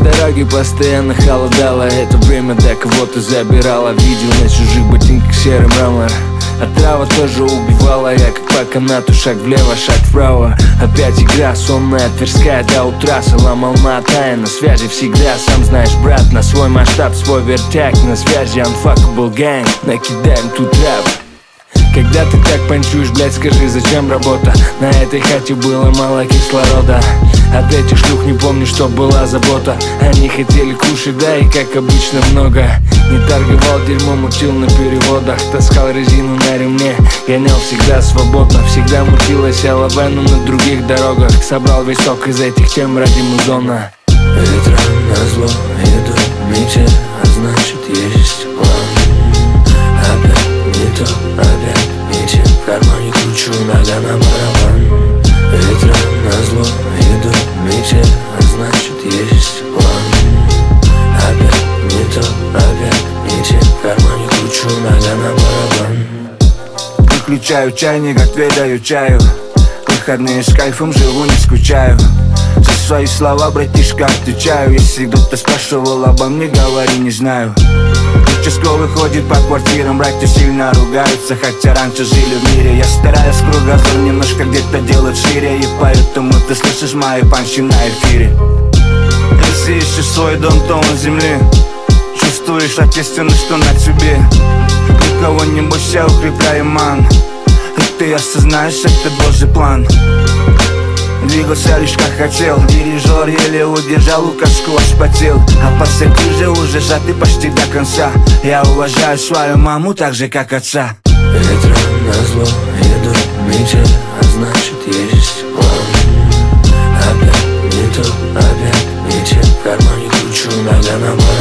дороги постоянно холодало. Это время до кого-то забирало. Видел на чужих ботинках серый мрамор. А трава тоже убивала. Я как по канату, шаг влево, шаг вправо. Опять игра сонная, Тверская до утра. Салам, Алма-Ата, на связи всегда. Сам знаешь, брат, на свой масштаб, свой вертяг. На связи Unfuckable Gang, накидаем тут рэп. Когда ты так панчуешь, блядь, скажи, зачем работа? На этой хате было мало кислорода. От этих шлюх не помню, что была забота. Они хотели кушать, да и как обычно много. Не торговал дерьмом, учил на переводах. Таскал резину на ремне, гонял всегда свободно. Всегда мутилась лавену на других дорогах. Собрал весь сок из этих тем ради музона. Ветром назло иду мече, а значит есть план. Опять не то, опять мече, в кармане кручу, нога на барабан. Ветром назло иду мече, а значит есть план. Опять не то, опять мече, в кармане кручу, нога на барабан. Выключаю чайник, отведаю чаю. Выходные с кайфом живу, не скучаю. За свои слова, братишка, отвечаю. Если кто-то спрашивал обо мне, говори, не знаю. Участковый ходит по квартирам, братья сильно ругаются, хотя раньше жили в мире. Я стараюсь кругозор немножко где-то делать шире, и поэтому ты слышишь мои панчи на эфире. Если ищешь свой дом, то он земли. Чувствуешь ответственность, что на тебе. Никого не бойся, укрепляй ман. И ты осознаешь, это Божий план. Двигался лишь как хотел. Дирижер еле удержал, указку аж потел. А пассатижи же уже сжаты почти до конца. Я уважаю свою маму так же, как отца. Ветром назло иду мече, а значит есть план. Опять не то, опять мече, в кармане кручу, нога на барабан.